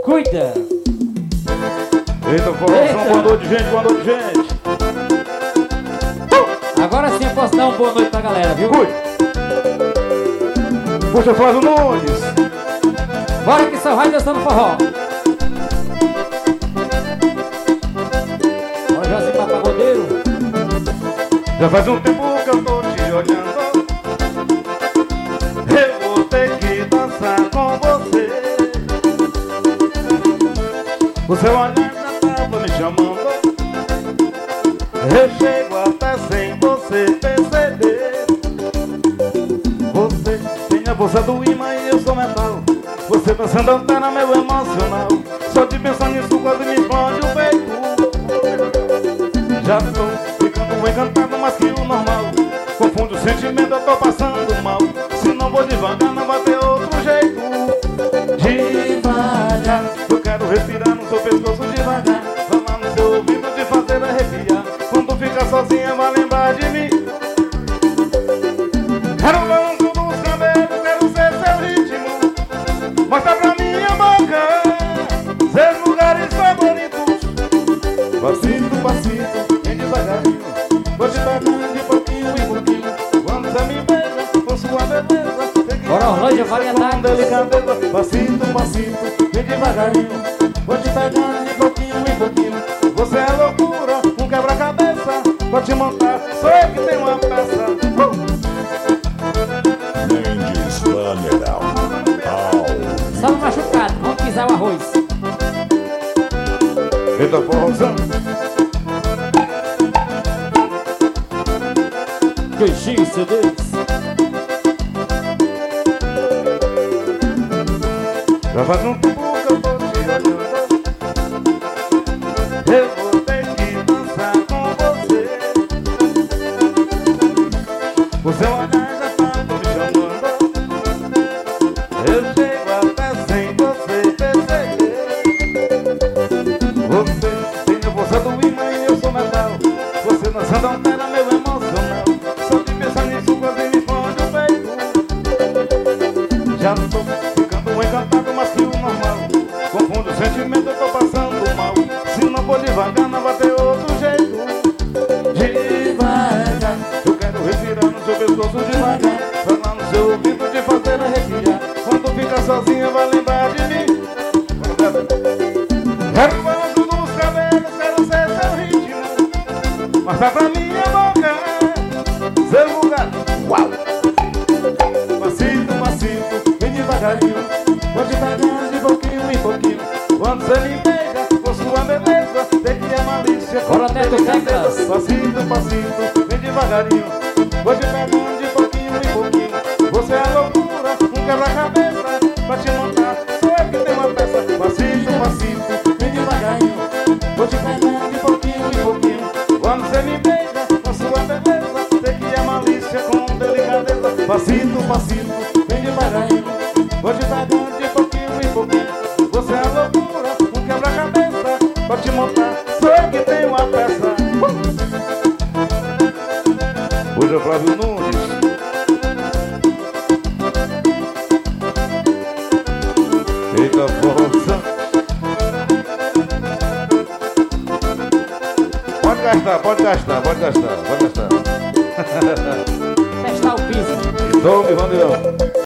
Cuida. Eita, formação, boa noite, gente, boa noite, gente. Agora sim eu posso dar uma boa noite pra galera, viu? Fui. Puxa, Flávio Nunes. Bora que só vai dançando forró. Bora já assim pra pagodeiro. Já faz um tempo que eu tô te olhando. Eu vou ter que dançar com você. O seu olhar já tava me chamando. Eu chego até sem você perceber. Você tem a força do imã e eu sou metal. Você dançando altera meu emocional. Só de pensar nisso quase me explode o peito. Já tô ficando encantado mais que o normal. Confunde o sentimento, eu tô passando mal. Se não vou devagar não vai ter outro jeito. Devagar, eu quero respirar no seu pescoço devagar. Falar no seu ouvido de fazer arrepiar. Quando fica sozinha vai lembrar de mim. Quero o balanço dos cabelos, quero ser seu ritmo. Mostra pra minha boca seus lugares favoritos. Passito, passito, bem devagarinho. Vou te pegando de pouquinho em pouquinho. Quando você me beija com sua beleza. Bora, Orlândia, variedade. Delicadeza, passito, passito, bem devagarinho. Vou te pegando de pouquinho em pouquinho. Você é loucura, um quebra-cabeça. Vou te montar, sou eu que tenho uma peça. Mendes Laneral. Só no machucado, vamos pisar o arroz. Eita, forrozão. Queixinho CDs. Já faz um tempo que eu tô te olhando. Eu vou ter que dançar com você. O seu olhar já tá me chamando. Eu chego até sem você perceber. Você tem a força do imã e eu sou metal. Você dançando altera meu emocional. Só de pensar nisso quase me explode o peito. Já tô ficando encantado mais que o normal. Confundo o sentimento, eu tô passando mal. Se não for devagar não vai ter outro jeito. Devagar, eu quero respirar no seu pescoço devagar. Falar no seu ouvido de fazer arrepiar. Quando fica sozinha vai lembrar de mim. Quero o balanço dos cabelos, quero ser seu ritmo. Mostra pra minha boca seu lugar. Uau! Passito, passito, bem devagarinho. Vou te pegando de pouquinho em pouquinho. Quando você me beija com sua beleza, tem que ter malícia. Bora, Neto Teclas. Passito, passito, bem devagarinho. Vou te pegando de pouquinho em pouquinho. Você é loucura, um quebra-cabeça. Pra te montar, sou eu que tenho uma peça. Passito, passito, bem devagarinho. Vou te pegando de pouquinho em pouquinho. Quando você me beija com sua beleza, tem que ter malícia com delicadeza. Passito, passito, bem devagarinho. Vou te pegando de pouquinho em pouquinho. Você é loucura, um quebra-cabeça. Pra te montar, sou eu que tenho uma peça. Hoje é Flávio Nunes. Eita, força. Pode gastar, pode gastar, pode gastar, pode gastar. Testar o piso. Tome, Vandeirão.